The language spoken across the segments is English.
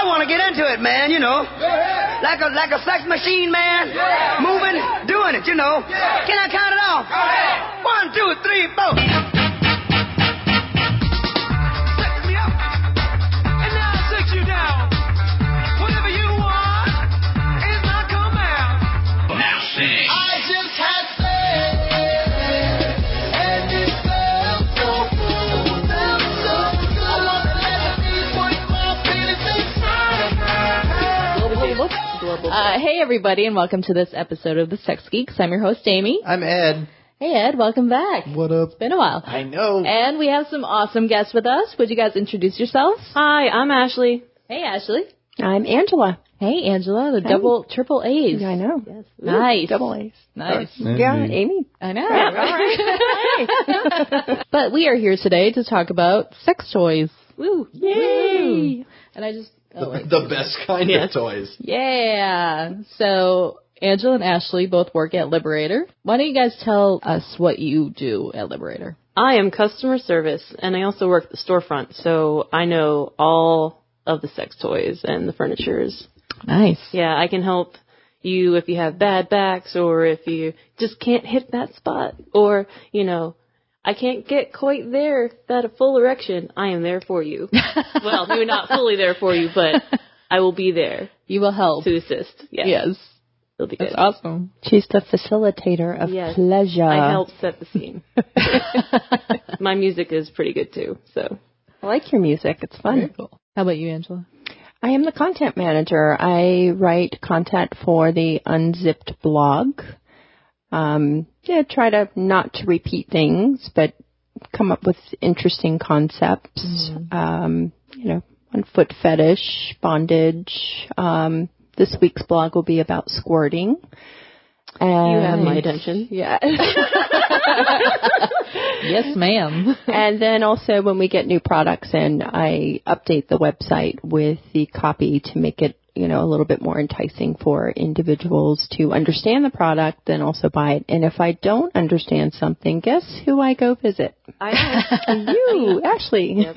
I want to get into it, man, you know. Like a sex machine, man. Moving, doing it, you know. Can I count it off? 1, 2, 3, 4. Sex me up, and now I sex you down. Whatever you want is my command. Now sing. I just had sex, and it felt so good. I want to let me put my feelings inside. Hey, everybody, and welcome to this episode of The Sex Geeks. I'm your host, Amy. I'm Ed. Hey, Ed, welcome back. What up? It's been a while. I know. And we have some awesome guests with us. Would you guys introduce yourselves? Hi, I'm Ashley. Hey, Ashley. I'm Angela. Hey, Angela, the double, triple A's. Yeah, I know. Yes. Nice. Double A's. Nice. Yeah, Amy. I know. All right. But we are here today to talk about sex toys. Woo. Yay. Woo. And I just... The best kind of toys. Yeah. So, Angela and Ashley both work at Liberator. Why don't you guys tell us what you do at Liberator? I am customer service, and I also work at the storefront, so I know all of the sex toys and the furnitures. Nice. Yeah, I can help you if you have bad backs, or if you just can't hit that spot, or, you know, I can't get quite there, that a full erection. I am there for you. Well, maybe not fully there for you, but I will be there. You will help. To assist. Yes. It'll be That's good. awesome. She's the facilitator of pleasure. I help set the scene. My music is pretty good too, so. I like your music. It's fun. Very cool. How about you, Angela? I am the content manager. I write content for the Unzipped blog. Try to not to repeat things, but come up with interesting concepts. On foot fetish, bondage. This week's blog will be about squirting. And you have my attention. Yeah. Yes, ma'am. And then also when we get new products in, I update the website with the copy to make it, a little bit more enticing for individuals to understand the product and also buy it. And if I don't understand something, guess who I go visit? You, Ashley. Yep.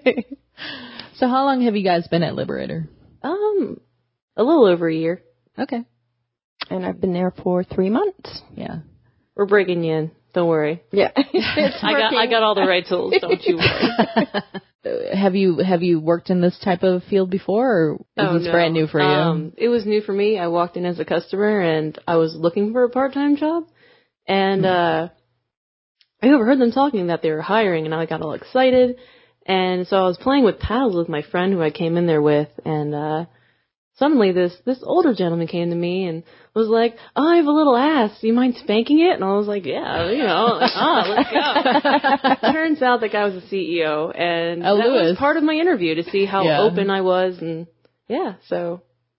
So how long have you guys been at Liberator? A little over a year. Okay. And I've been there for 3 months. Yeah. We're breaking you in. Don't worry. Yeah. I got all the right tools. Don't you worry. Have you worked in this type of field before, or is this brand new for you? It was new for me. I walked in as a customer, and I was looking for a part-time job. And I overheard them talking that they were hiring, and I got all excited. And so I was playing with paddles with my friend who I came in there with, and suddenly this older gentleman came to me and was like, "Oh, I have a little ass. Do you mind spanking it?" And I was like, "Yeah, let's go." Turns out that guy was the CEO, and that was part of my interview to see how open I was, and so.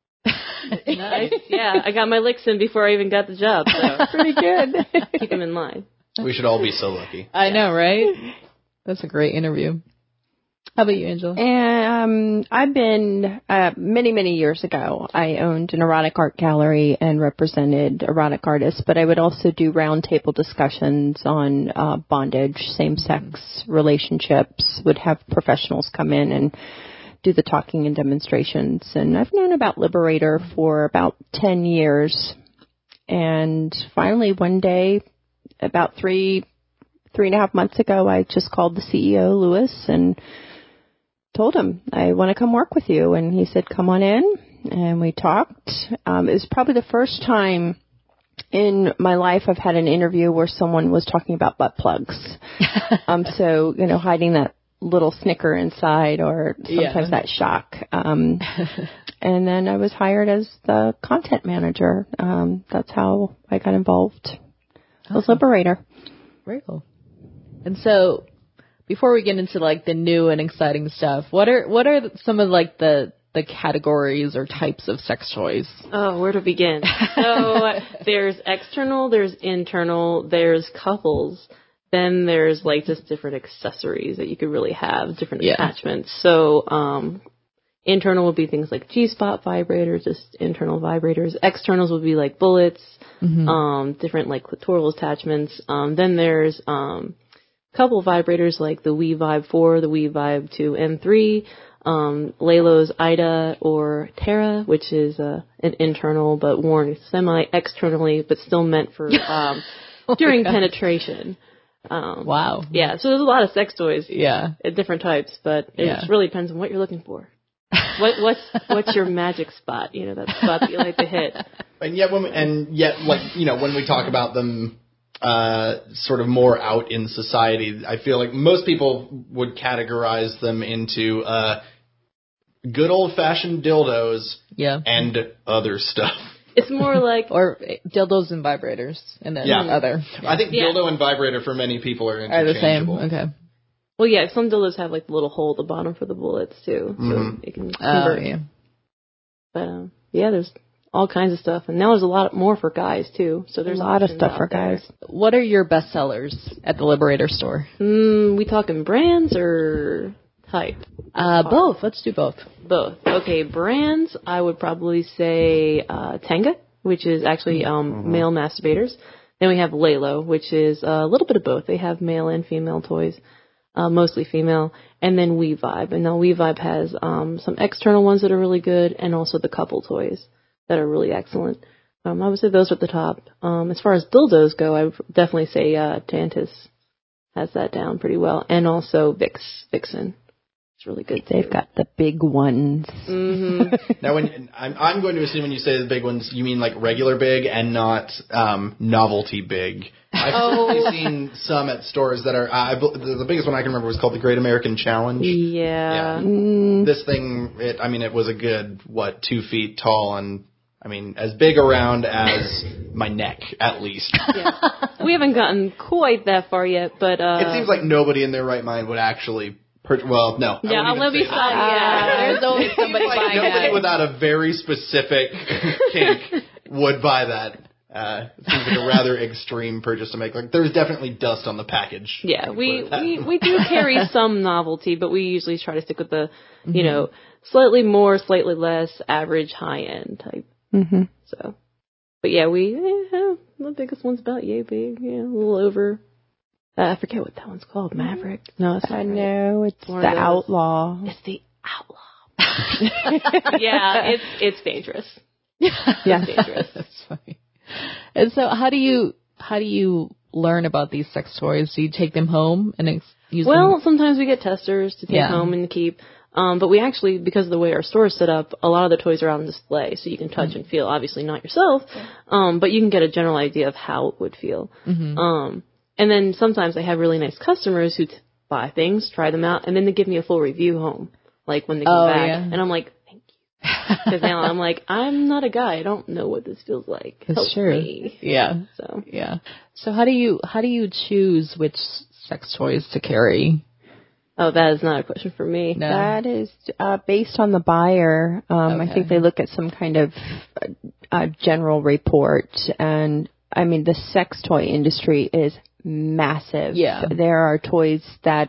Nice. Yeah, I got my licks in before I even got the job, so. Pretty good. Keep him in line. We should all be so lucky. I know, right? That's a great interview. How about you, Angela? And I've been, many, many years ago, I owned an erotic art gallery and represented erotic artists, but I would also do roundtable discussions on bondage, same-sex relationships, would have professionals come in and do the talking and demonstrations. And I've known about Liberator for about 10 years. And finally, one day, about three and a half months ago, I just called the CEO, Louis, and told him, I want to come work with you. And he said, come on in. And we talked. It was probably the first time in my life I've had an interview where someone was talking about butt plugs. So, hiding that little snicker inside or sometimes that shock. And then I was hired as the content manager. That's how I got involved. I was Liberator. Very cool. And so, before we get into the new and exciting stuff, what are some of the categories or types of sex toys? Oh, where to begin? So there's external, there's internal, there's couples, then there's just different accessories that you could really have, different attachments. So internal would be things like G-spot vibrators, just internal vibrators. Externals would be like bullets, different clitoral attachments. Then there's couple vibrators like the We Vibe 4, the We Vibe 2 and 3. Lalo's Ida or Terra, which is an internal but worn semi-externally, but still meant for during penetration. Wow. Yeah, so there's a lot of sex toys. Yeah. At different types, but it Yeah. just really depends on what you're looking for. What's your magic spot? You know, that spot that you like to hit. And yet, when we talk about them, sort of more out in society, I feel like most people would categorize them into good old-fashioned dildos Yeah. and other stuff. It's more like Or dildos and vibrators, and then Yeah. other. I think Yeah. dildo and vibrator for many people are Are the same. interchangeable. Okay. well, yeah, some dildos have like the little hole at the bottom for the bullets too, so it can Oh, convert. yeah. But yeah, there's all kinds of stuff, and now there's a lot more for guys too. So there's a lot of options stuff out for there. guys. What are your best sellers at the Liberator store? We talking brands or type? Both. Let's do both. Both. Okay, brands, I would probably say Tenga, which is actually male masturbators. Then we have Lalo, which is a little bit of both. They have male and female toys, mostly female. And then WeVibe. And now WeVibe has some external ones that are really good, and also the couple toys that are really excellent. I would say those are at the top. As far as dildos go, I would definitely say Tantus has that down pretty well. And also Vixen. It's really good. They've got the big ones. Now, when I'm going to assume when you say the big ones, you mean like regular big and not novelty big. I've certainly seen some at stores that are. The biggest one I can remember was called the Great American Challenge. Yeah. This thing, it was a good 2 feet tall and as big around as my neck at least. Yeah. We haven't gotten quite that far yet, but It seems like nobody in their right mind would actually. Well, no. yeah, let me say There's always somebody Like buying nobody that. without a very specific kink would buy that. It seems like a rather extreme purchase to make. Like, there's definitely dust on the package. Yeah, we do carry some novelty, but we usually try to stick with the, slightly more, slightly less, average, high end type. Mm-hmm. So, but yeah, the biggest one's about yay big, a little over. I forget what that one's called. Maverick? No, it's not. I know, it's One the of those. Outlaw. It's the Outlaw. Yeah, it's dangerous. Yeah. It's dangerous. That's funny. And so, how do you learn about these sex toys? Do you take them home and use them? Well, sometimes we get testers to take Yeah. home and keep. But we actually, because of the way our store is set up, a lot of the toys are on display, so you can touch and feel. Obviously, not yourself, but you can get a general idea of how it would feel. And then sometimes I have really nice customers who buy things, try them out, and then they give me a full review home, like when they come back. Yeah. And I'm like, thank you. Because now I'm like, I'm not a guy. I don't know what this feels like. That's Help true. me. Yeah. So Yeah. So how do you choose which sex toys to carry? Oh, that is not a question for me. No. That is based on the buyer. I think they look at some kind of general report. And, the sex toy industry is massive. Yeah. There are toys that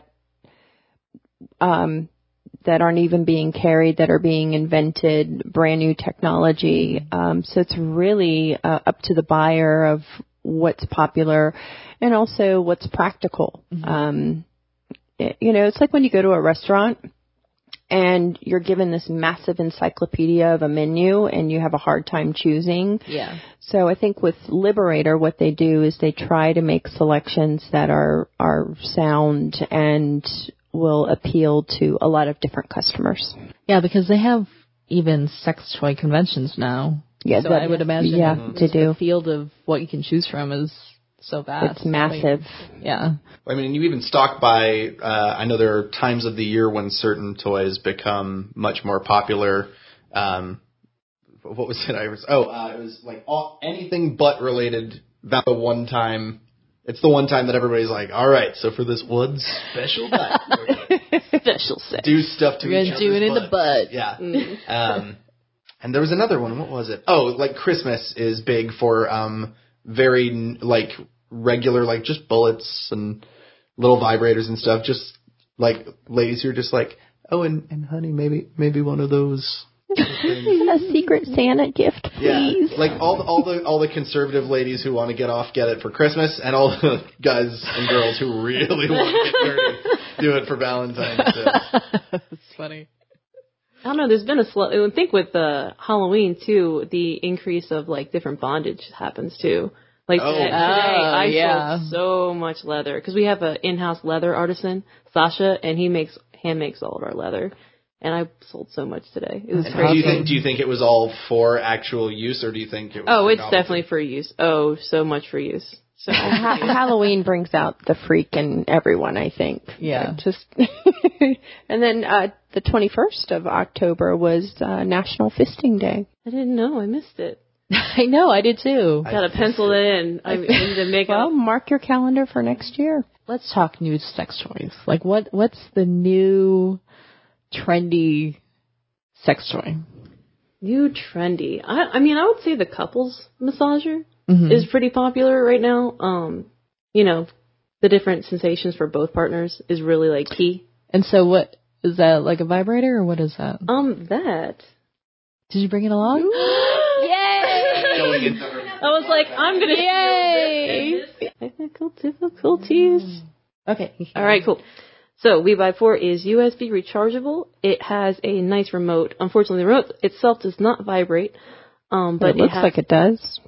aren't even being carried, that are being invented, brand new technology. So it's really up to the buyer of what's popular and also what's practical. It's like when you go to a restaurant and you're given this massive encyclopedia of a menu and you have a hard time choosing. Yeah. So I think with Liberator, what they do is they try to make selections that are sound and will appeal to a lot of different customers. Yeah, because they have even sex toy conventions now. Yeah, so I would imagine they do. the field of what you can choose from is so vast. It's massive. Yeah. You even stock by, I know there are times of the year when certain toys become much more popular. What was it? It was like anything butt related. That's the one time. It's the one time that everybody's like, all right, so for this one special night, Special sex. do stuff to We're each gonna do other's it in the butt. Yeah. And there was another one. What was it? Oh, like Christmas is big for very regular, just bullets and little vibrators and stuff. Just like ladies who are just like, oh, and honey, maybe one of those. A Secret Santa gift, please. Yeah, like all the conservative ladies who want to get it for Christmas, and all the guys and girls who really want to get dirty do it for Valentine's Day. That's funny. I don't know. There's been I think with Halloween too, the increase of like different bondage happens too. Like today, I sold so much leather because we have an in-house leather artisan, Sasha, and he hand makes all of our leather. And I sold so much today. It was crazy. Do you think it was all for actual use, or do you think it was? Oh, it's definitely for use. Oh, so much for use. So Halloween brings out the freak in everyone, I think. Yeah. And then the 21st of October was National Fisting Day. I didn't know. I missed it. I know, I did too. Gotta pencil it in. I need to make Well, mark your calendar for next year. Let's talk new sex toys. Like, what's the new trendy sex toy? New trendy. I mean, I would say the couples massager is pretty popular right now. You know, the different sensations for both partners is really like key. And so, what is that? Like a vibrator, or what is that? That. Did you bring it along? Yay! I was like, I'm gonna Yay! Technical difficulties. Okay. All right, cool. So We-Vibe4 is USB rechargeable. It has a nice remote. Unfortunately, the remote itself does not vibrate. But it looks like it does.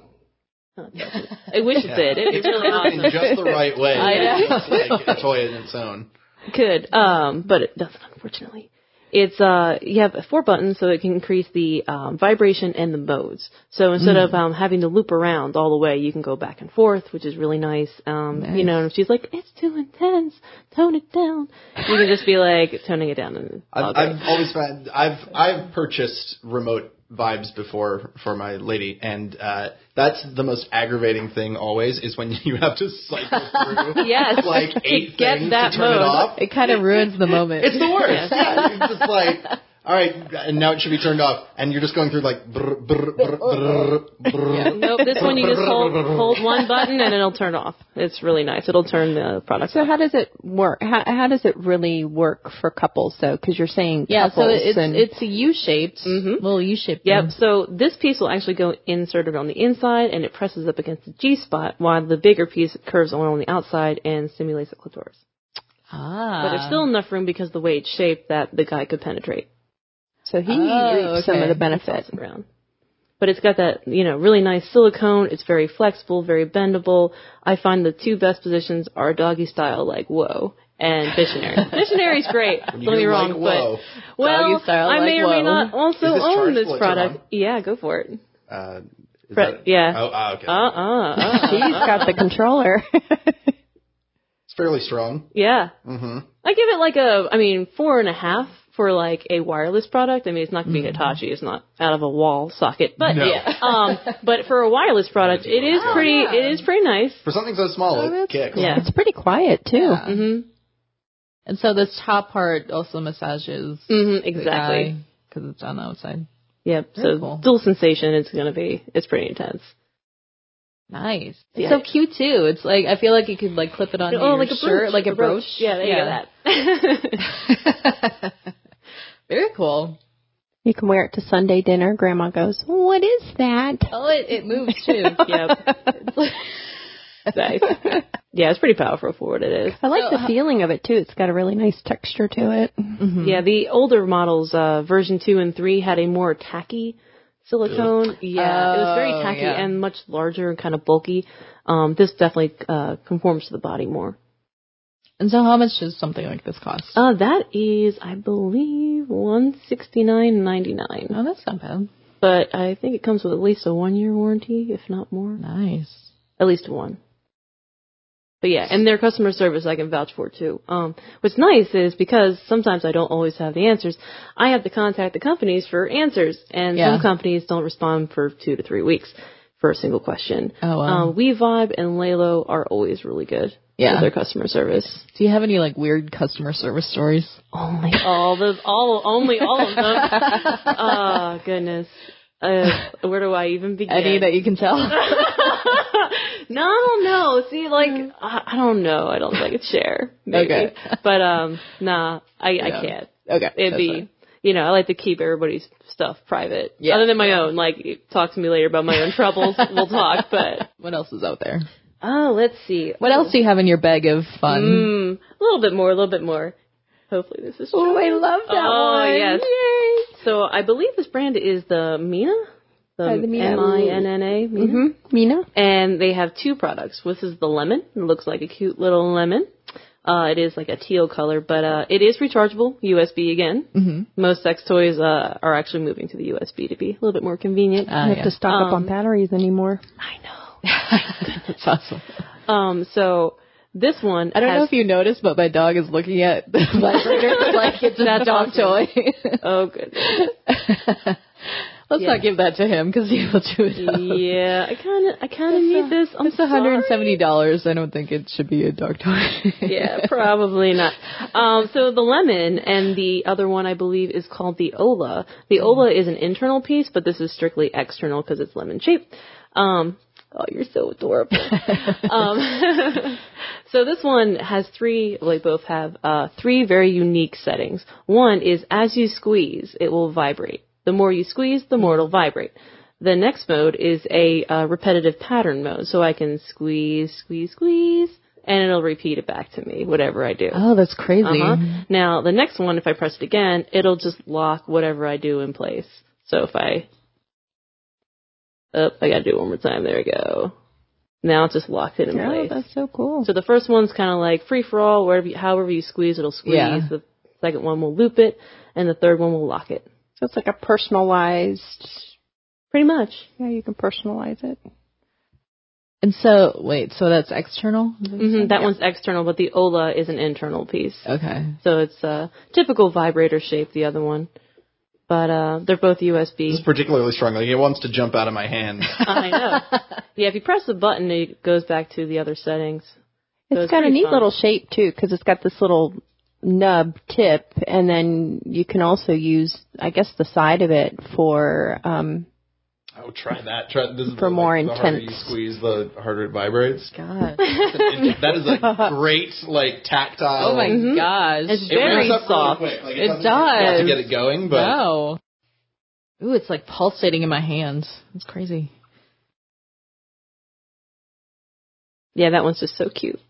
I wish it did. It's really awesome. In just the right way. I know. It's like a toy in its own. Could, but it doesn't, unfortunately. It's you have 4 buttons, so it can increase the vibration and the modes. So instead of having to loop around all the way, you can go back and forth, which is really nice. You know, if she's like, it's too intense, tone it down. You can just be like toning it down. And I've always found I've purchased remote vibes before for my lady, and that's the most aggravating thing always is when you have to cycle through Yes. like 8 Get things that to turn it mode. off. It kind of ruins the moment. It's the worst. Yeah. It's just like, all right, and now it should be turned off, and you're just going through like brr, brr, brr, brr, brr. Nope, this one you just hold one button and it'll turn off. It's really nice. It'll turn the product So off. how does it work? How does it really work for couples, though? Because you're saying so couples. it's a U-shaped, little U-shaped. Yep, thing. so this piece will actually go inserted on the inside and it presses up against the G-spot while the bigger piece curves on the outside and simulates the clitoris. But there's still enough room because of the way it's shaped that the guy could penetrate. So he reaps some of the benefit. Around. But it's got that, really nice silicone. It's very flexible, very bendable. I find the 2 best positions are doggy style, like whoa, and missionary. Missionary's great. Don't get me wrong, like, whoa. but Doggy style, I may or may not also Is this own this chargeable? product. It's Yeah, go for it. Is that, Yeah. Oh, okay. She's got the controller. It's fairly strong. Yeah. Mm-hmm. I give it like 4.5 for like a wireless product. I mean, it's not going to be Hitachi. It's not out of a wall socket, but No. but for a wireless product, it is pretty. It is pretty nice. For something so small, it kicks. Yeah. It's pretty quiet, too. Yeah. Mhm. And so this top part also massages Mhm. Exactly. because it's on the outside. Yep. Very So cool. dual sensation. It's pretty intense. Nice. It's Yeah. so cute too. It's like I feel like you could like clip it on your like a shirt, brooch. like a brooch. Yeah, there you go. That. Very cool. You can wear it to Sunday dinner. Grandma goes, what is that? Oh, it moves too. Yep. Nice. Yeah, it's pretty powerful for what it is. I like the feeling of it, too. It's got a really nice texture to it. Yeah, the older models, version 2 and 3, had a more tacky silicone. Yeah, it was very tacky and much larger and kind of bulky. This definitely conforms to the body more. And so how much does something like this cost? That is, I believe, $169.99. Oh, that's not bad. But I think it comes with at least a 1-year warranty, if not more. Nice. At least 1. But yeah, and their customer service I can vouch for too. What's nice is because sometimes I don't always have the answers, I have to contact the companies for answers, and some companies don't respond for 2 to 3 weeks for a single question. Oh, wow. We-Vibe and Lalo are always really good with their customer service. Do you have any like weird customer service stories? Only all of them. Oh goodness. Where do I even begin? Any that you can tell? No, I don't know. See, like, I don't know. I don't think I could share. Maybe. Okay. But, nah, I can't. Okay. It'd be, I like to keep everybody's stuff private. Yeah. Other than my own. Like, talk to me later about my own troubles. We'll talk, but. What else is out there? Oh, let's see. What else do you have in your bag of fun? A little bit more. Hopefully this is true. Oh, I love that one. Oh, yes. Yay. So I believe this brand is the Mina. The The Mina. Minna. Mina. Mina? And they have two products. This is the lemon. It looks like a cute little lemon. It is like a teal color, but it is rechargeable, USB again. Mm-hmm. Most sex toys are actually moving to the USB to be a little bit more convenient. You don't have to stock up on batteries anymore. I know. That's awesome. So this one, I don't know if you noticed, but my dog is looking at the vibrator like it's a dog toy. Oh, goodness. Let's not give that to him because he will chew it up. Yeah, I kind of need this. It's $170. I don't think it should be a dog toy. Yeah, probably not. So the lemon and the other one I believe is called the Ola. The Ola is an internal piece, but this is strictly external because it's lemon shaped. Oh, you're so adorable. So this one has they both have three very unique settings. One is as you squeeze, it will vibrate. The more you squeeze, the more it'll vibrate. The next mode is a repetitive pattern mode, so I can squeeze, squeeze, squeeze, and it'll repeat it back to me, whatever I do. Oh, that's crazy. Now, the next one, if I press it again, it'll just lock whatever I do in place. So if I gotta do it one more time. There we go. Now it's just locked it in place. That's so cool. So the first one's kind of like free for all. However you squeeze, it'll squeeze. Yeah. The second one will loop it, and the third one will lock it. So it's like a personalized. Pretty much. Yeah, you can personalize it. And so, so that's external? That one's external, but the Ola is an internal piece. Okay. So it's a typical vibrator shape, the other one. But they're both USB. This is particularly strong. Like, it wants to jump out of my hand. I know. Yeah, if you press the button, it goes back to the other settings. So It's got a pretty neat fun. little shape, too, because it's got this little nub tip, and then you can also use, I guess, the side of it for... Oh, try that. This is For more the harder intense. you squeeze, the harder it vibrates. God. That is a great, tactile. Oh my gosh. It's It very ramps up soft. really quick. Like, It doesn't take a lot does. to get it going, but No. Ooh, it's like pulsating in my hands. It's crazy. Yeah, that one's just so cute.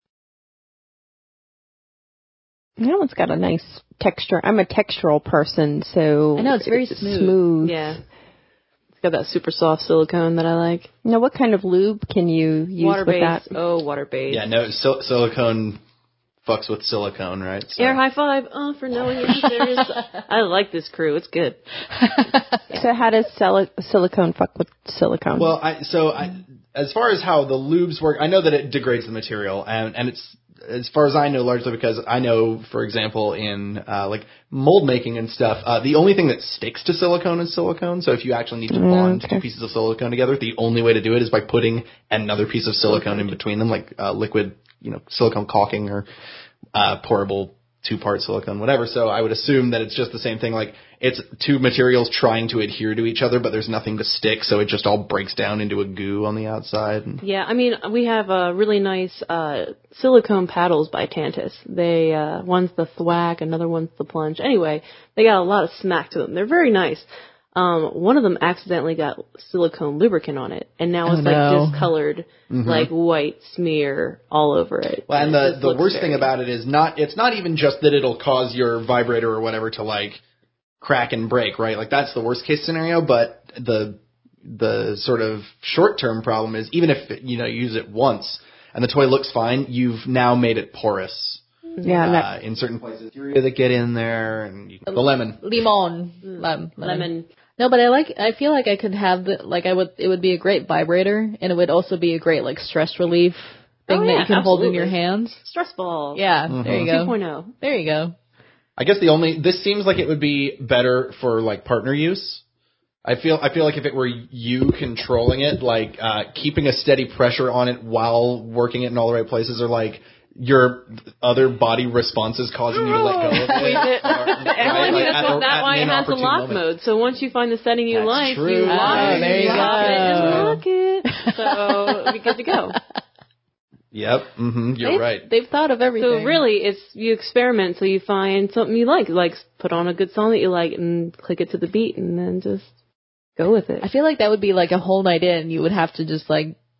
That one's got a nice texture. I'm a textural person, so... I know, it's very smooth. Yeah. It's got that super soft silicone that I like. Now, what kind of lube can you use with that? Water-based. Oh, water-based. yeah, no, silicone fucks with silicone, right? So. Air high five. Oh, for knowing answers. I like this crew. It's good. So how does silicone fuck with silicone? Well, as far as how the lubes work, I know that it degrades the material, and it's, as far as I know, largely because I know, for example, in mold making and stuff, the only thing that sticks to silicone is silicone. So if you actually need to bond two pieces of silicone together, the only way to do it is by putting another piece of silicone in between them, like liquid, silicone caulking or pourable 2-part silicone, whatever. So I would assume that it's just the same thing. Like, it's two materials trying to adhere to each other, but there's nothing to stick, so it just all breaks down into a goo on the outside. Yeah, I mean, we have really nice silicone paddles by Tantus. They one's the thwack, another one's the plunge. Anyway, they got a lot of smack to them. They're very nice. One of them accidentally got silicone lubricant on it, and now it's discolored, like white smear all over it. Well, and the worst thing about it is it's not even just that it'll cause your vibrator or whatever to crack and break, right? Like, that's the worst case scenario, but the sort of short-term problem is, even if you use it once and the toy looks fine, you've now made it porous. Yeah, in certain places, bacteria that get in there, and the lemon. Lemon. No, but I feel like I could have it would be a great vibrator, and it would also be a great stress relief thing that you can hold in your hands. Stress ball. Yeah, there you go. 2.0. There you go. I guess this seems like it would be better for partner use. I feel like if it were you controlling it, keeping a steady pressure on it while working it in all the right places, or your other body responses causing you to let go of it. That's why it has the lock mode. So once you find the setting you like, you lock it, there you stop it, and go. lock it. So it'll be good to go. Yep. You're right. They've thought of everything. So really, it's you experiment so you find something you like put on a good song that you like and click it to the beat and then just go with it. I feel like that would be a whole night in. You would have to just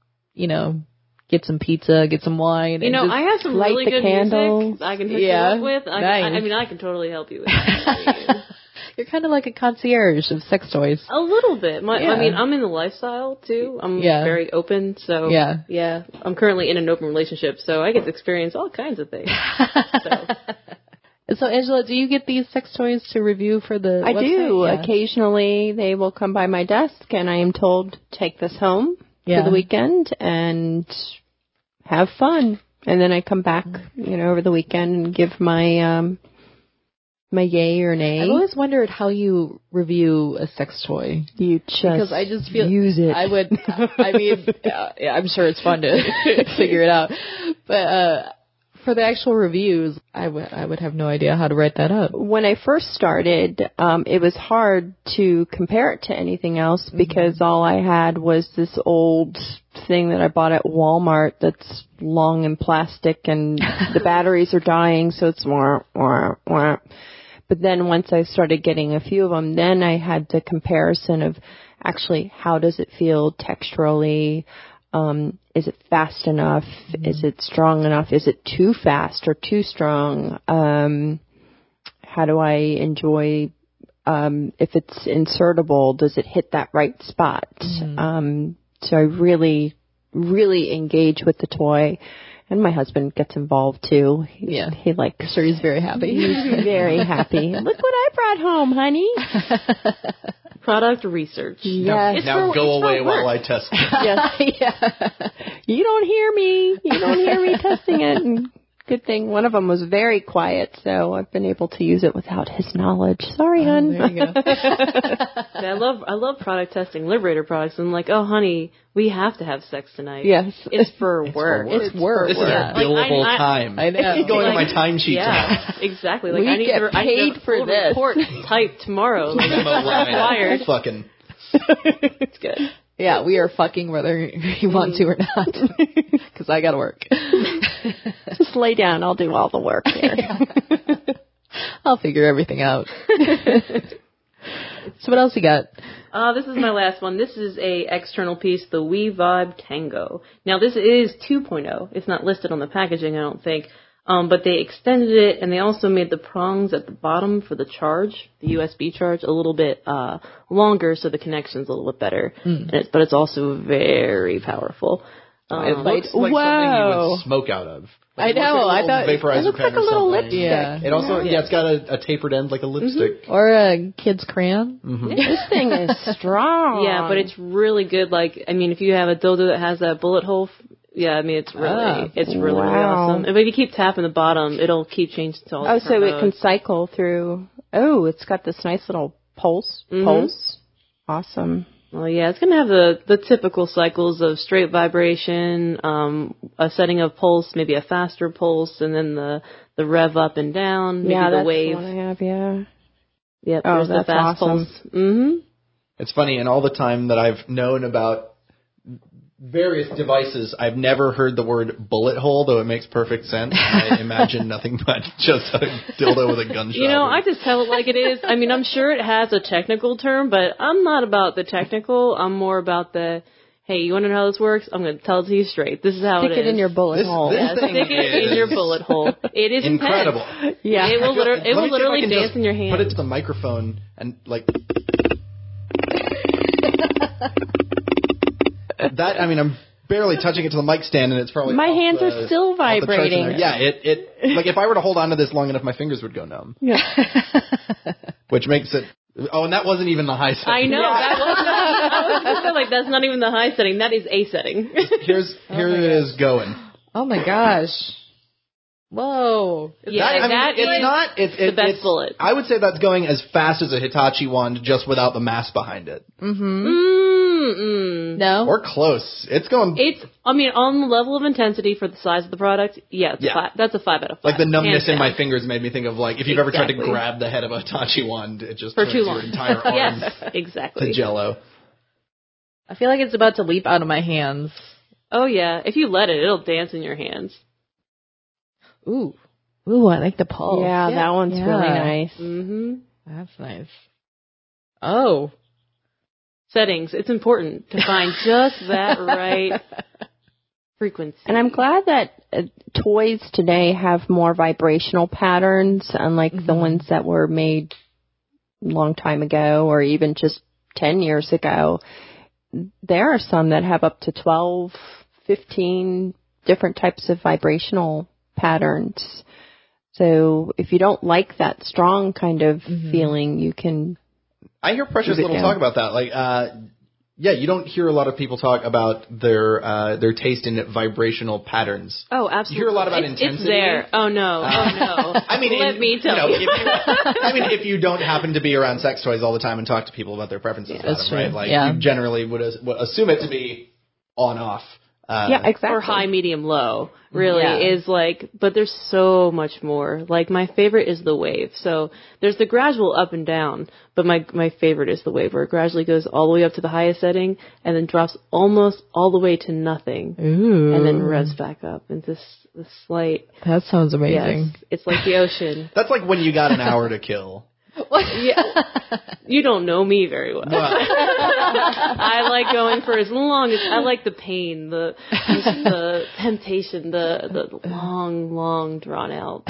get some pizza, get some wine. You know, I have some light really the good candle. music I can hook you up with. Nice. I can totally help you with that. You're kind of like a concierge of sex toys. A little bit. Yeah. I mean, I'm in the lifestyle too. I'm very open, so yeah. I'm currently in an open relationship, so I get to experience all kinds of things. So, Angela, do you get these sex toys to review for the I website? do. Yeah. Occasionally, they will come by my desk, and I am told, take this home for the weekend and have fun. And then I come back, over the weekend and give my my yay or nay. I've always wondered how you review a sex toy. You just because I just feel use it. I would. I mean, I'm sure it's fun to figure it out, but for the actual reviews, I would have no idea how to write that up. When I first started, it was hard to compare it to anything else because all I had was this old thing that I bought at Walmart that's long and plastic, and the batteries are dying, so it's wah, wah, wah. But then once I started getting a few of them, then I had the comparison of actually how does it feel texturally. Is it fast enough? Is it strong enough? Is it too fast or too strong? How do I enjoy, if it's insertable, does it hit that right spot? So I really, really engage with the toy. And my husband gets involved too. He likes. I'm sure he's very happy. He's very happy. Look what I brought home, honey. Product research. Yes. Now go away while I test it. Yes. You don't hear me. You don't hear me testing it. And good thing one of them was very quiet, so I've been able to use it without his knowledge. Sorry, hon. There you go. I love product testing, Liberator products. I'm like, oh, honey, we have to have sex tonight. Yes. It's for work. It's work. This is our billable time. I know. Going to my timesheet Yeah, exactly. Like, We I need get to, I paid need a for full this. report typed tomorrow. Like, Memo line. wired. Fucking. It's good. Yeah, we are fucking whether you want to or not. Because I gotta work. Just lay down. I'll do all the work here. I'll figure everything out. So what else you got? This is my last one. This is a external piece, the WeVibe Tango. Now, this is 2.0. It's not listed on the packaging, I don't think. But they extended it, and they also made the prongs at the bottom for the charge, the USB charge, a little bit longer, so the connection's a little bit better. But it's also very powerful. It looks like something you would smoke out of. Like, I know. I thought vaporizer it looks pen like a or little something. lipstick. Yeah. It also, it's got a tapered end like a lipstick. Or a kid's crayon. This thing is strong. Yeah, but it's really good. Like, I mean, if you have a dildo that has that bullet hole, I mean, it's really awesome. And if you keep tapping the bottom, it'll keep changing to all the so it can cycle through. Oh, it's got this nice little pulse. Awesome. Well, yeah, it's going to have the typical cycles of straight vibration, a setting of pulse, maybe a faster pulse, and then the rev up and down, maybe the wave. The one I have, yeah. Yep, Oh, there's the that's fast awesome. pulse. It's funny, in all the time that I've known about various devices, I've never heard the word bullet hole, though it makes perfect sense. I imagine nothing but just a dildo with a gunshot. You know, I just tell it like it is. I mean, I'm sure it has a technical term, but I'm not about the technical. I'm more about the, hey, you want to know how this works? I'm going to tell it to you straight. This is how Stick it in your bullet hole. This thing Stick it in your bullet hole. It is incredible. intense. Yeah. It will, Let me see if I literally can dance just in your hand. Put it to the microphone and like. That, I mean, I'm barely touching it to the mic stand, and it's probably My off hands the- are still off the charts in vibrating. there. Yeah, it like if I were to hold on to this long enough, my fingers would go numb. Yeah. Which makes it. Oh, and that wasn't even the high setting. I know. That was not, I was just like, that's not even the high setting. That is a setting. Here it is going. Oh my gosh. Whoa. It's the best bullet. I would say that's going as fast as a Hitachi wand, just without the mass behind it, No? or close. It's going I mean, on the level of intensity for the size of the product, that's a 5 out of 5. like the numbness in hands my down. fingers made me think of like if you've ever tried to Exactly. grab the head of a Hitachi wand, it just For turns too your long. entire arm Yes, exactly. to jello. I feel like it's about to leap out of my hands. Oh yeah, if you let it, it'll dance in your hands. Ooh. Ooh, I like the pulse. Yeah, that one's really nice. Mm-hmm. That's nice. Oh. Settings. It's important to find just that right frequency. And I'm glad that toys today have more vibrational patterns, unlike the ones that were made long time ago, or even just 10 years ago, there are some that have up to 12, 15 different types of vibrational patterns. So if you don't like that strong kind of feeling, you can... I hear Precious Little talk about that. Like, yeah, you don't hear a lot of people talk about their taste in vibrational patterns. Oh, absolutely. You hear a lot about intensity. It's there. Oh no. I mean, let me tell you. If you don't happen to be around sex toys all the time and talk to people about their preferences about them, right? Like, you generally would assume it to be on-off. Yeah, exactly. Or high, medium, low, really, is like, but there's so much more. Like, my favorite is the wave. So there's the gradual up and down, but my favorite is the wave, where it gradually goes all the way up to the highest setting and then drops almost all the way to nothing. Ooh. And then revs back up into this slight... That sounds amazing. Yes, it's like the ocean. That's like when you got an hour to kill. Yeah, you don't know me very well. I like going for as long as I like the pain, the temptation, the long drawn out.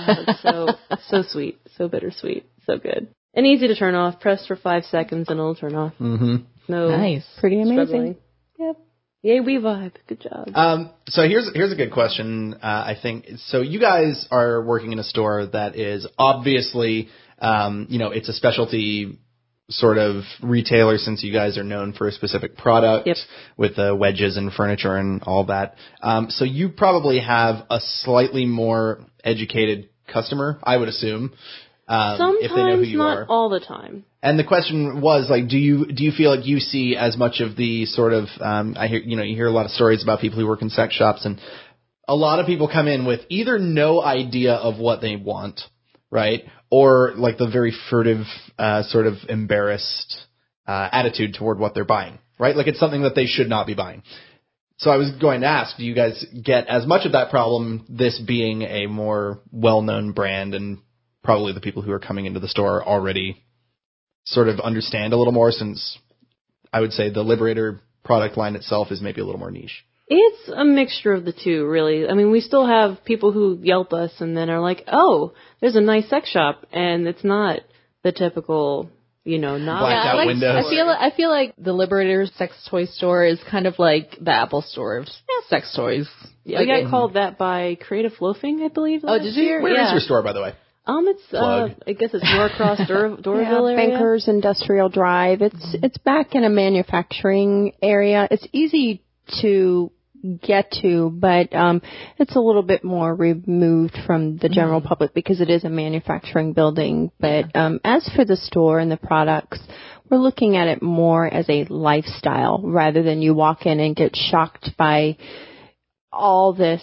So sweet, so bittersweet, so good, and easy to turn off. Press for 5 seconds and it'll turn off. Mm-hmm. No, nice, pretty amazing. Struggling. Yep. Yay, we vibe. Good job. So here's a good question. I think so. You guys are working in a store that is obviously. It's a specialty sort of retailer, since you guys are known for a specific product with the wedges and furniture and all that. So you probably have a slightly more educated customer, I would assume. Sometimes, if they know who you not are. all the time. And the question was, like, do you feel like you see as much of the sort of, you hear a lot of stories about people who work in sex shops, and a lot of people come in with either no idea of what they want, right? Or like the very furtive, sort of embarrassed, attitude toward what they're buying, right? Like it's something that they should not be buying. So I was going to ask, do you guys get as much of that problem, this being a more well-known brand, and probably the people who are coming into the store already sort of understand a little more, since I would say the Liberator product line itself is maybe a little more niche? It's a mixture of the two, really. I mean, we still have people who Yelp us and then are like, oh, there's a nice sex shop, and it's not the typical, not blacked out windows. I feel like the Liberator sex toy store is kind of like the Apple store of sex toys. Yeah, we got called that by Creative Loafing, I believe. Oh, did you? Where is your store, by the way? It's I guess it's Norcross, Doraville area. Bankers Industrial Drive. It's back in a manufacturing area. It's easy to get to, but it's a little bit more removed from the general public because it is a manufacturing building. But as for the store and the products, we're looking at it more as a lifestyle rather than you walk in and get shocked by all this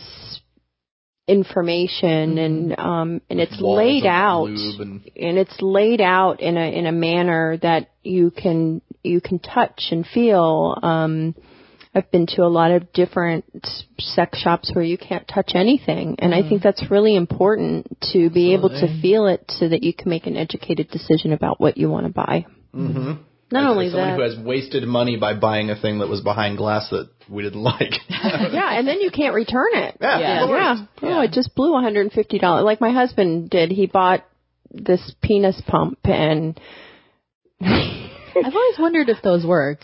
information and it's laid out and it's laid out in a manner that you can touch and feel. I've been to a lot of different sex shops where you can't touch anything, and I think that's really important to be able to feel it so that you can make an educated decision about what you want to buy. Mm-hmm. Not only someone that, who has wasted money by buying a thing that was behind glass that we didn't like. Yeah, and then you can't return it. Yeah. Oh, it just blew $150. Like my husband did. He bought this penis pump, and I've always wondered if those work.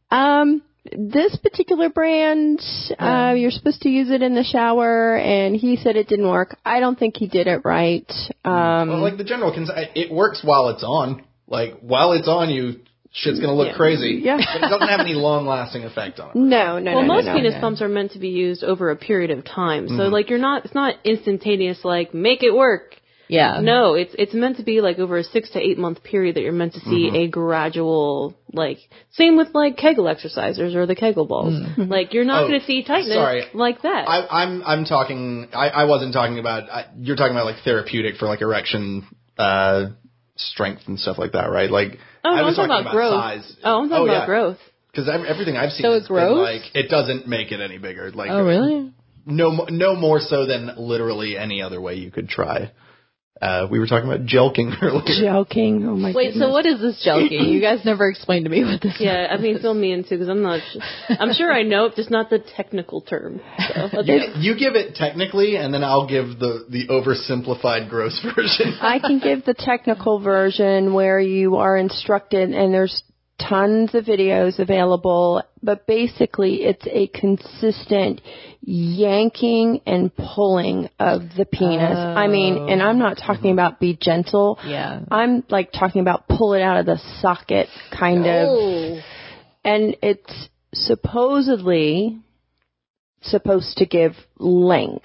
This particular brand, you're supposed to use it in the shower, and he said it didn't work. I don't think he did it right. Well, like the general, it works while it's on. Like, while it's on you, shit's going to look crazy. Yeah. But it doesn't have any long-lasting effect on it. No. Well, most penis pumps are meant to be used over a period of time. So, like, it's not instantaneous, like, make it work. Yeah. No, it's meant to be like over a 6 to 8 month period that you're meant to see a gradual, like, same with like Kegel exercisers or the Kegel balls. Like, you're not going to see tightness like that. I'm talking, I wasn't talking about, you're talking about like therapeutic for like erection, strength and stuff like that, right? Like, I was talking about growth. size. I'm talking about growth. Because everything I've seen has been like, it doesn't make it any bigger. Like, oh, really? No more so than literally any other way you could try. We were talking about jelking earlier. Jelking. Oh my Wait, goodness. so what is this jelking? You guys never explained to me what this is. Yeah, I mean, fill me in too, because I'm sure I know it, just not the technical term. So You give it technically, and then I'll give the oversimplified gross version. I can give the technical version where you are instructed, and there's tons of videos available, but basically it's a consistent yanking and pulling of the penis. I mean, and I'm not talking about be gentle. Yeah. I'm like talking about pull it out of the socket kind of. And it's supposedly supposed to give length.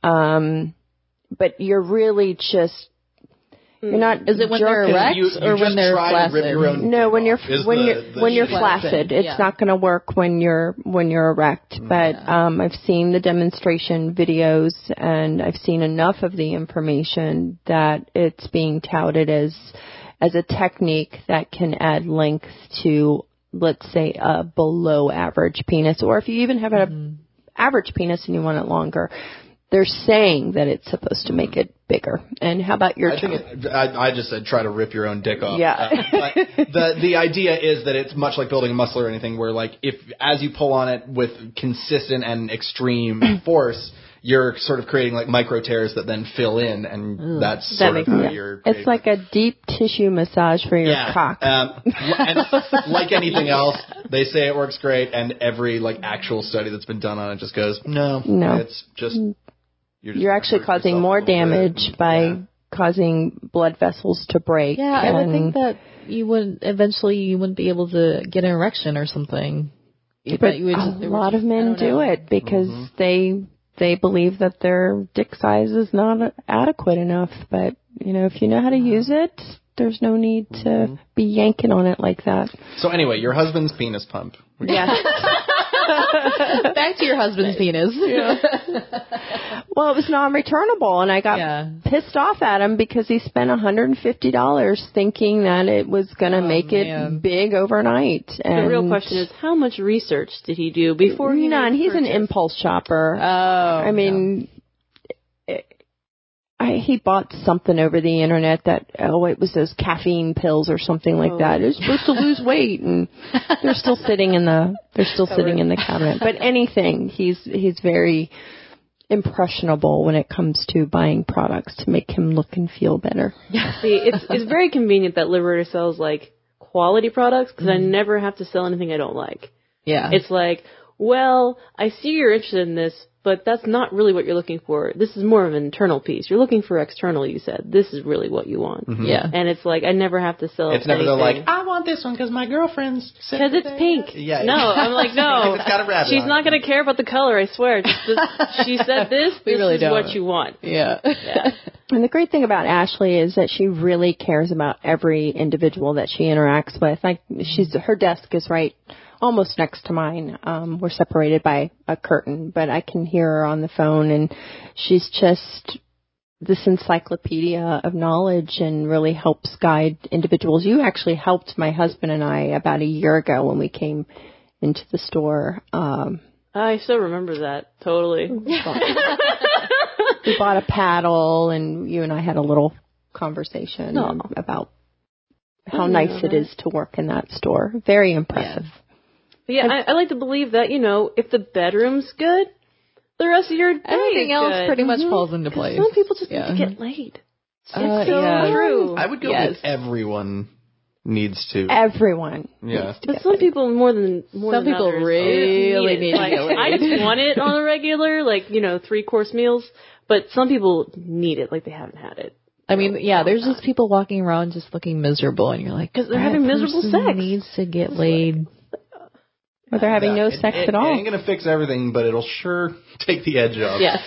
But you're really just, you're not. Is it when they're jerking. erect You or when just they're try to flaccid? rip your own No, dick when you're off is when you're the- flaccid, it's yeah. not going to work when you're erect. But I've seen the demonstration videos, and I've seen enough of the information that it's being touted as a technique that can add length to, let's say, a below average penis, or if you even have an average penis and you want it longer. They're saying that it's supposed to make it bigger. And how about your I just said try to rip your own dick off. Yeah. But the idea is that it's much like building a muscle or anything, where like if as you pull on it with consistent and extreme force, you're sort of creating like micro tears that then fill in, and that's sort of how you're creating. It's like a deep tissue massage for your cock. And like anything else, they say it works great, and every like actual study that's been done on it just goes, no. It's just you're actually causing more damage by causing blood vessels to break. Yeah, I would think that you wouldn't be able to get an erection or something. But a lot of men do it because they believe that their dick size is not adequate enough. But, if you know how to use it, there's no need to be yanking on it like that. So anyway, your husband's penis pump. Yeah. Back to your husband's penis. Well, it was non-returnable, and I got pissed off at him because he spent $150 thinking that it was going to make it big overnight. And the real question is, how much research did he do before he None. He's an impulse shopper. I mean, he bought something over the internet that, it was those caffeine pills or something like that. It was supposed to lose weight, and they're still sitting in the cabinet. But anything, he's very impressionable when it comes to buying products to make him look and feel better. See, it's very convenient that Liberator sells like quality products, because I never have to sell anything I don't like. Yeah. It's like, well, I see you're interested in this, but that's not really what you're looking for. This is more of an internal piece. You're looking for external, you said. This is really what you want. Yeah. And it's like, I never have to sell It's never like, I want this one because my girlfriend's sick. because it's pink. Yeah. No, I'm like, no. It's got a rabbit She's on not it. going to care about the color, I swear. She said this really is don't. what you want. Yeah. And the great thing about Ashley is that she really cares about every individual that she interacts with. Like, her desk is right almost next to mine. We're separated by a curtain, but I can hear her on the phone, and she's just this encyclopedia of knowledge and really helps guide individuals. You actually helped my husband and I about a year ago when we came into the store. I still remember that, totally. We bought a paddle, and you and I had a little conversation about how nice it is to work in that store. Very impressive. But yeah, I like to believe that, if the bedroom's good, the rest of your day Everything is else good. pretty much falls into place. Some people just need to get laid. It's so true. I would go with everyone needs to. Everyone. Yeah. But some people more than Some people others really need to like, get laid. I just want it on a regular, 3-course meals. But some people need it, like they haven't had it. I mean, there's just people walking around just looking miserable, and you're like, because they're having miserable sex. Needs to get laid. Or they're having no sex at all. It ain't going to fix everything, but it'll sure take the edge off. Yes.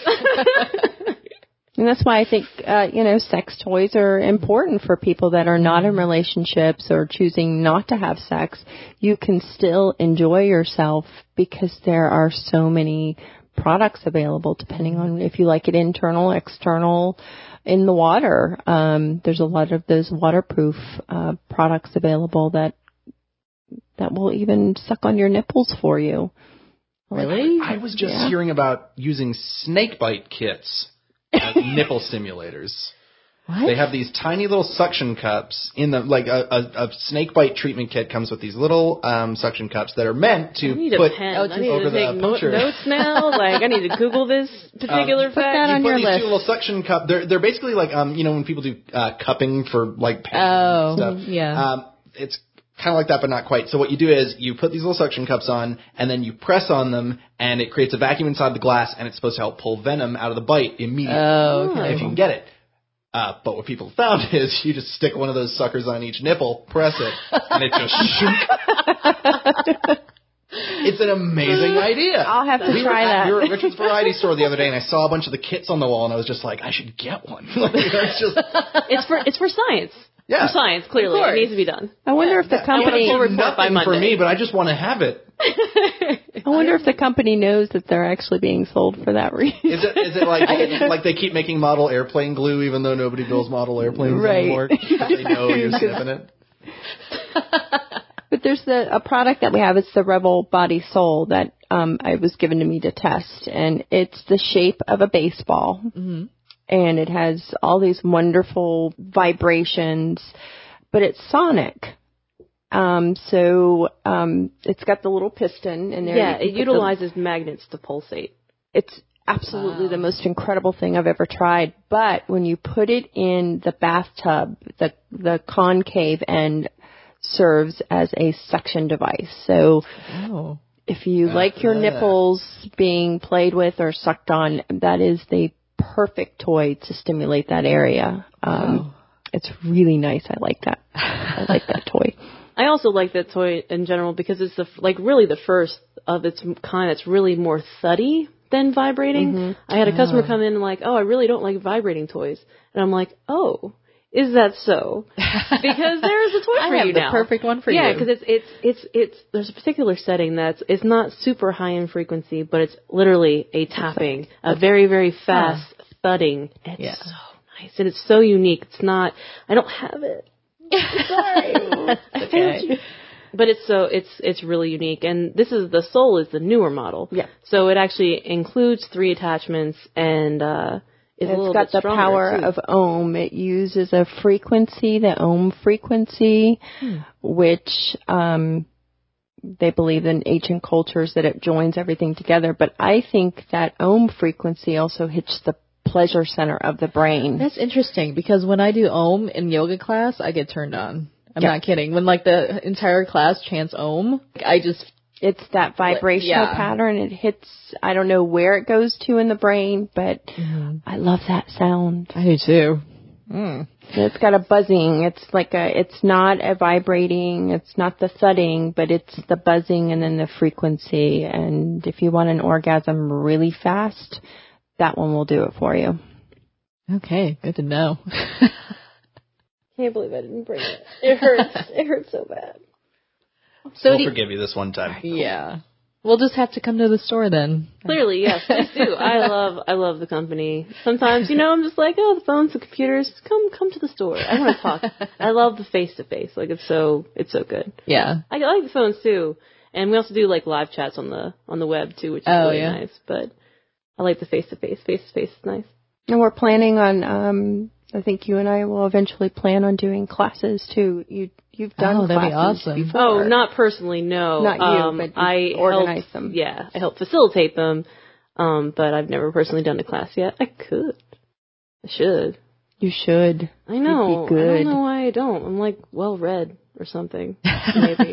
And that's why I think, sex toys are important for people that are not in relationships or choosing not to have sex. You can still enjoy yourself because there are so many products available depending on if you like it internal, external, in the water. There's a lot of those waterproof products available that will even suck on your nipples for you. Really? I was just hearing about using snake bite kits as nipple stimulators. What? They have these tiny little suction cups in them, like a snake bite treatment kit comes with these little suction cups that are meant to put I need over to the take puncture. notes now. Like, I need to Google this particular put that fact. on You put your these list. two little suction cup. They're basically like when people do cupping for like paint Oh, and stuff. yeah. It's kind of like that, but not quite. So what you do is you put these little suction cups on, and then you press on them, and it creates a vacuum inside the glass, and it's supposed to help pull venom out of the bite immediately Oh, okay. if you can get it. But what people found is you just stick one of those suckers on each nipple, press it, and it just shoot. It's an amazing idea. I'll have to try that. We were at Richard's Variety Store the other day, and I saw a bunch of the kits on the wall, and I was just like, I should get one. Like, it's just, It's for science. yeah. For science, clearly. It needs to be done. I wonder if the company. I wanna report by nothing for Monday. me, but I just want to have it. I wonder if the company knows that they're actually being sold for that reason. Is it like they keep making model airplane glue even though nobody builds model airplanes Right. anymore? They know you're sniffing it. But there's a product that we have. It's the Rebel Body Soul that it was given to me to test, and it's the shape of a baseball, and it has all these wonderful vibrations, but it's sonic. So it's got the little piston in there. Yeah, You it put utilizes magnets to pulsate. It's absolutely the most incredible thing I've ever tried. But when you put it in the bathtub, the concave end serves as a suction device. So if you like your nipples being played with or sucked on, that is the perfect toy to stimulate that area. It's really nice. I like that. I like that toy. I also like that toy in general because it's really the first of its kind that's really more thuddy than vibrating. I had a customer come in and like, oh, I really don't like vibrating toys. And I'm like, oh, is that so? Because there's a toy for I have you the now. perfect one for Yeah, you. because it's there's a particular setting it's not super high in frequency, but it's literally a tapping, a very, very fast thudding. It's so nice. And it's so unique. It's not, I don't have it. Sorry. Okay. But it's really unique, and the Soul is the newer model. Yeah. So it actually includes 3 attachments, and it's a little got bit the stronger, power too. of ohm. It uses a frequency, the ohm frequency, which they believe in ancient cultures that it joins everything together. But I think that ohm frequency also hits the pleasure center of the brain. That's interesting because when I do Om in yoga class, I get turned on. I'm not kidding. When like the entire class chants Om, It's that vibrational pattern. It hits, I don't know where it goes to in the brain, but I love that sound. I do too. It's got a buzzing. It's not a vibrating, it's not the thudding, but it's the buzzing and then the frequency. And if you want an orgasm really fast, that one will do it for you. Okay, good to know. Can't believe I didn't bring it. It hurts. It hurts so bad. So We'll forgive you this one time. yeah, we'll just have to come to the store then. Clearly, yes, please do. I love the company. Sometimes, I'm just like, oh, the phones, the computers, come to the store. I want to talk. I love the face-to-face. Like, it's so good. Yeah. I like the phones too. And we also do like live chats on the web too, which is really nice. But I like the face-to-face. Face-to-face is nice. And we're planning on, I think you and I will eventually plan on doing classes too. You've done that'd be classes awesome. before. Oh, not personally, no. Not you, but I organize help, them. Yeah, I help facilitate them, but I've never personally done a class yet. I could. I should. You should. I know. You'd be good. I don't know why I don't. I'm like well-read or something, maybe.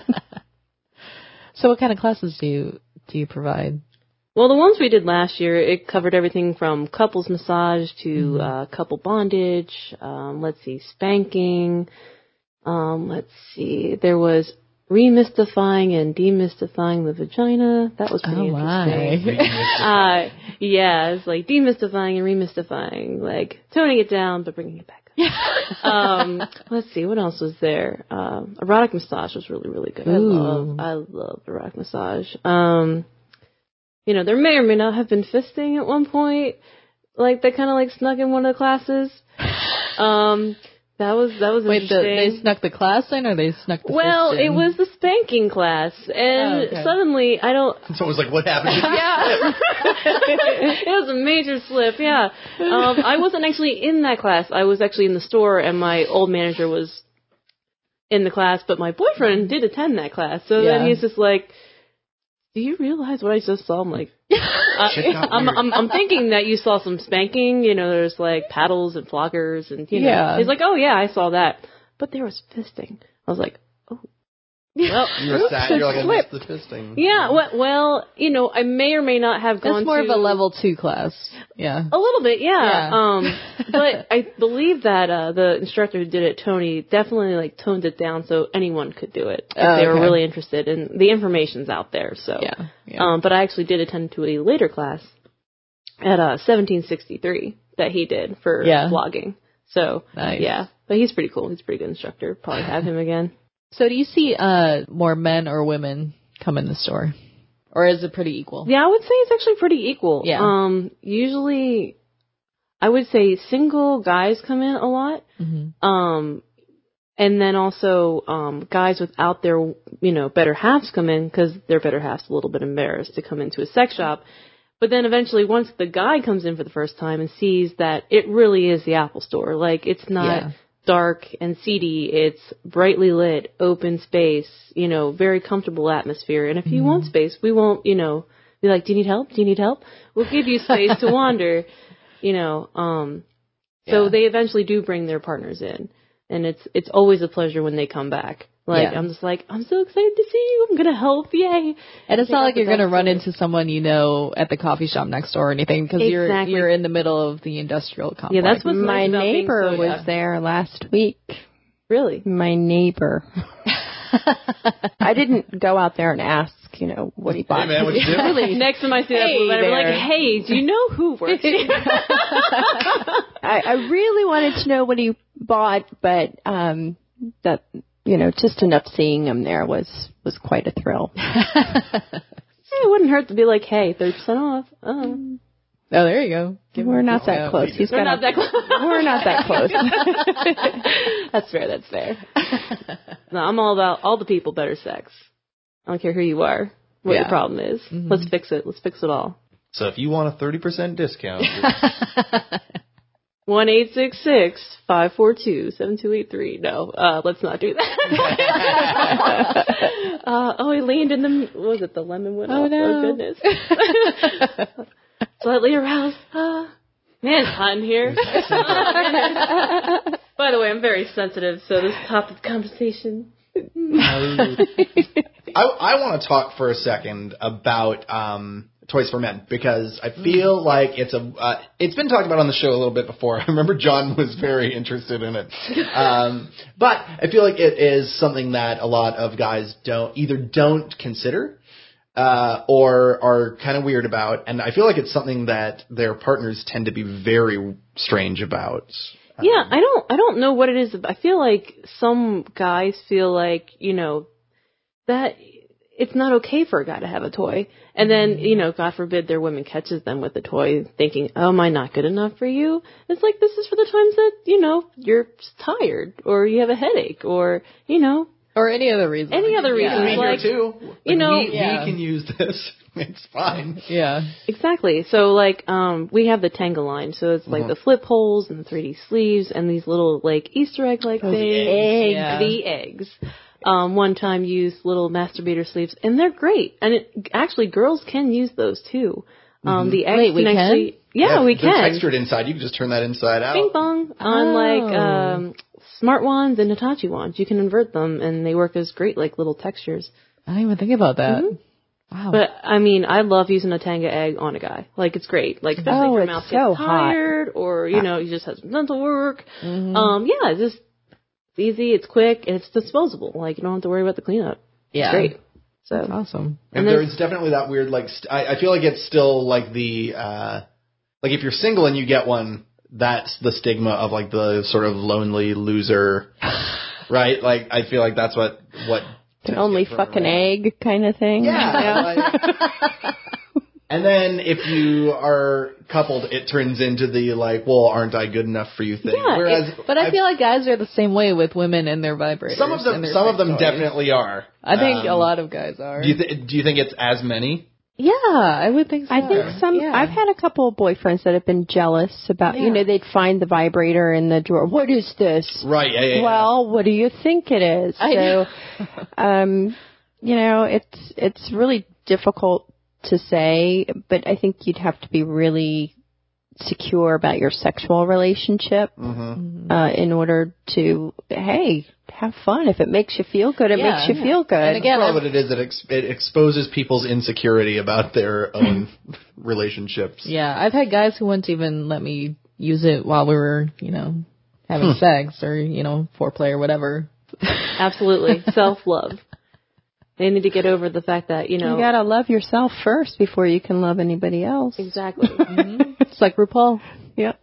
So what kind of classes do you provide? Well, the ones we did last year, it covered everything from couples massage to couple bondage, spanking, there was remystifying and demystifying the vagina. That was pretty interesting. Yeah, it's like demystifying and remystifying, like toning it down but bringing it back up. Let's see, what else was there? Erotic massage was really, really good. I love erotic massage. There may or may not have been fisting at one point, like that kind of like snuck in one of the classes. That was Wait, interesting. they snuck the class in, or they snuck the Well, fist in? it was the spanking class, and suddenly I don't. Someone was like, "What happened?" Yeah, it was a major slip. Yeah, I wasn't actually in that class. I was actually in the store, and my old manager was in the class, but my boyfriend did attend that class. So then he's just like, "Do you realize what I just saw?" I'm like, I'm thinking that you saw some spanking. You know, there's like paddles and floggers, and you know, he's like, "Oh yeah, I saw that," but there was fisting. I was like, "Oh, well." You were sad. You're like, "I missed the fisting." Yeah, well, you know, I may or may not have gone. That's more of a level 2 class. Yeah, a little bit, yeah. But I believe that the instructor who did it, Tony, definitely like toned it down so anyone could do it if they were really interested, and the information's out there. So, but I actually did attend to a later class at 1763 that he did for vlogging. So, yeah, but he's pretty cool. He's a pretty good instructor. Probably have him again. So do you see more men or women come in the store? Or is it pretty equal? Yeah, I would say it's actually pretty equal. Yeah. Usually, I would say single guys come in a lot. Mm-hmm. And then also guys without their, you know, better halves come in because their better half's a little bit embarrassed to come into a sex shop. But then eventually, once the guy comes in for the first time and sees that it really is the Apple store, like it's not dark and seedy, it's brightly lit, open space, you know, very comfortable atmosphere. And if you want space, we won't, you know, be like, "Do you need help? Do you need help?" We'll give you space to wander, you know. So they eventually do bring their partners in, and it's always a pleasure when they come back. Like, I'm just like, "I'm so excited to see you. I'm going to help. Yay." And it's not like you're going to run into someone you know at the coffee shop next door or anything, because you're in the middle of the industrial complex. Yeah, that's what's my nice about neighbor being was there last week. Really? My neighbor. I didn't go out there and ask, you know, what he bought. Hey man, what you doing? Next time I see that blue letter, like, "Hey, do you know who works here?" I really wanted to know what he bought, but that, you know, just enough seeing him there was quite a thrill. It wouldn't hurt to be like, "Hey, 30% off." Oh, there you go. We're not that close. We're not that close. We're not that close. That's fair. That's fair. No, I'm all about all the people better sex. I don't care who you are, what your problem is. Mm-hmm. Let's fix it. Let's fix it all. So if you want a 30% discount, 1-866-542-7283. No, let's not do that. He leaned in the. What was it? The lemon went off. No. Oh goodness. Slightly aroused. Man, it's hot in here. By the way, I'm very sensitive, so this topic of conversation. I want to talk for a second about Toys for Men, because I feel like it's been talked about on the show a little bit before. I remember John was very interested in it. But I feel like it is something that a lot of guys don't consider, or are kind of weird about. And I feel like it's something that their partners tend to be very strange about. Yeah, I don't know what it is. I feel like some guys feel like, you know, that it's not okay for a guy to have a toy. And then, you know, God forbid their woman catches them with the toy thinking, "Oh, am I not good enough for you?" It's like, this is for the times that, you know, you're tired or you have a headache or, you know. Or any other reason. Any other reason. Me like, here too. Like, you know, we can use this. It's fine. Yeah. Exactly. So, like, we have the Tenga line. So it's like the flip holes and the 3D sleeves and these little, like, Easter egg-like things. The eggs. One-time use little masturbator sleeves. And they're great. And actually, girls can use those, too. The eggs Wait, we can? Actually, yeah, we can. They're textured inside. You can just turn that inside out. Bing bong. On, like, smart wands and Hitachi wands. You can invert them, and they work as great, like, little textures. I didn't even think about that. Wow. But, I mean, I love using a Tenga egg on a guy. Like, it's great. Like, especially if your mouth gets tired, or, you know, you just have some dental work. Yeah, it's just it's easy, it's quick, and it's disposable. Like, you don't have to worry about the cleanup. Yeah. It's great. So that's awesome. And there's definitely that weird, like, I feel like it's still, like, the, like, if you're single and you get one, that's the stigma of, like, the sort of lonely loser, right? Like, I feel like that's what only fucking egg kind of thing. Yeah. And then if you are coupled, it turns into the like, well, aren't I good enough for you thing. Yeah, but I feel like guys are the same way with women and their vibrators. Some of them definitely are. I think a lot of guys are. Do you think it's as many? Yeah, I would think so. I think I've had a couple of boyfriends that have been jealous about, they'd find the vibrator in the drawer. What is this? Right, yeah. Well, what do you think it is? It's really difficult to say, but I think you'd have to be really secure about your sexual relationship in order to, have fun. If it makes you feel good, it makes you feel good. And again, what it is, it exposes people's insecurity about their own relationships. Yeah, I've had guys who wouldn't even let me use it while we were, having sex or, foreplay or whatever. Absolutely. Self-love. They need to get over the fact that, You gotta love yourself first before you can love anybody else. Exactly. It's like RuPaul. Yep.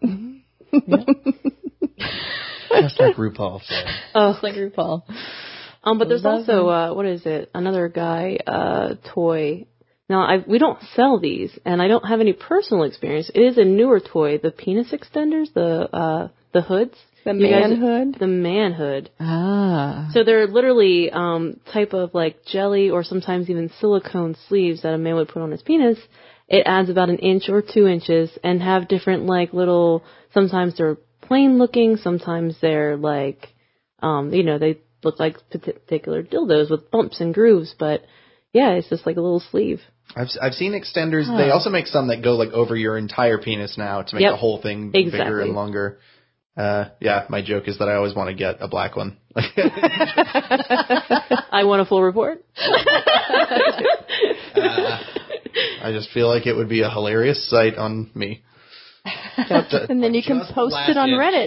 Just like RuPaul said. Oh, it's like RuPaul. But there's also, what is it? Another guy, toy. Now, we don't sell these, and I don't have any personal experience. It is a newer toy, the penis extenders, the hoods. The manhood? The manhood. Ah. So they're literally type of like jelly or sometimes even silicone sleeves that a man would put on his penis. It adds about 1 inch or 2 inches and have different like little, sometimes they're plain looking, sometimes they're like, they look like particular dildos with bumps and grooves, but yeah, it's just like a little sleeve. I've seen extenders. They also make some that go like over your entire penis now to make the whole thing bigger and longer. My joke is that I always want to get a black one. I want a full report. I just feel like it would be a hilarious sight on me. And then you can post it on Reddit.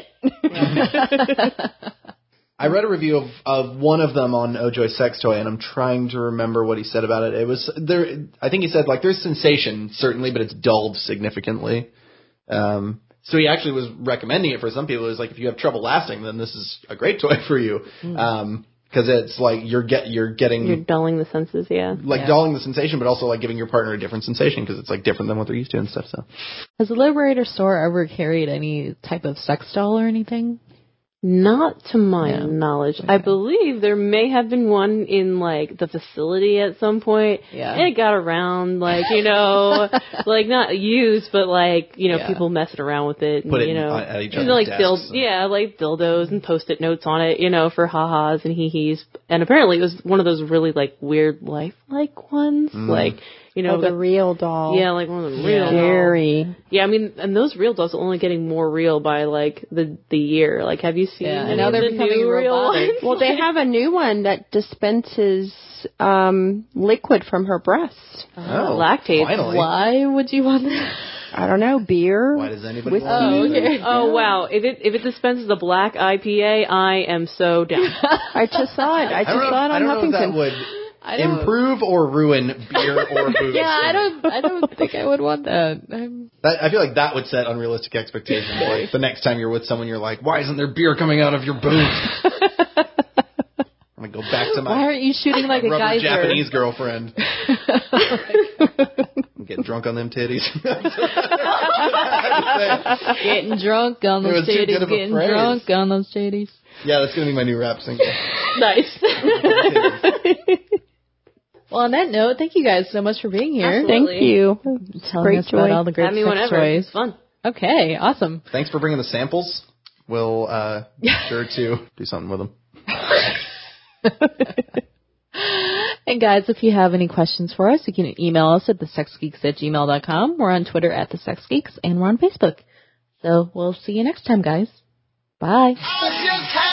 I read a review of one of them on Ojoy Sex Toy, and I'm trying to remember what he said about it. It was there. I think he said like there's sensation certainly, but it's dulled significantly. So he actually was recommending it for some people. It was like, if you have trouble lasting, then this is a great toy for you. Because it's like you're dulling the senses, dulling the sensation, but also like giving your partner a different sensation because it's like different than what they're used to and stuff. So, has the Liberator store ever carried any type of sex doll or anything? Not to my knowledge. Okay. I believe there may have been one in, like, the facility at some point. Yeah. And it got around, like, like, not used, but, like, people messing around with it. And, put it at each other's like desks. like dildos and Post-it notes on it, for ha-has and hee-hees. And apparently it was one of those really, like, weird lifelike ones. Like, the real doll. Yeah, like one of the real dolls. Yeah, I mean, and those real dolls are only getting more real by, like, the year. Like, have you seen and now they're becoming robotic. Well, they have a new one that dispenses liquid from her breast. Lactate. Finally. Why would you want that? I don't know, beer. Why does anybody want okay. it? Oh, wow. If it dispenses a black IPA, I am so down. I just saw it. I just saw it on Huffington. I don't know if that would improve or ruin beer or booze. Yeah, I don't think I would want that. I feel like that would set unrealistic expectations. Like the next time you're with someone, you're like, why isn't there beer coming out of your boobs? I'm gonna go back to my. Why aren't you shooting like a geyser? Japanese girlfriend. Getting drunk on them titties. Getting drunk on those titties. Getting drunk on those titties. Yeah, that's gonna be my new rap single. Nice. Well, on that note, thank you guys so much for being here. Absolutely. Thank you. Telling us about all the great Have me sex whenever. toys. It's fun. Okay, awesome. Thanks for bringing the samples. We'll be sure to do something with them. And guys, if you have any questions for us, you can email us at thesexgeeks@gmail.com. We're on Twitter at thesexgeeks, and we're on Facebook. So we'll see you next time, guys. Bye.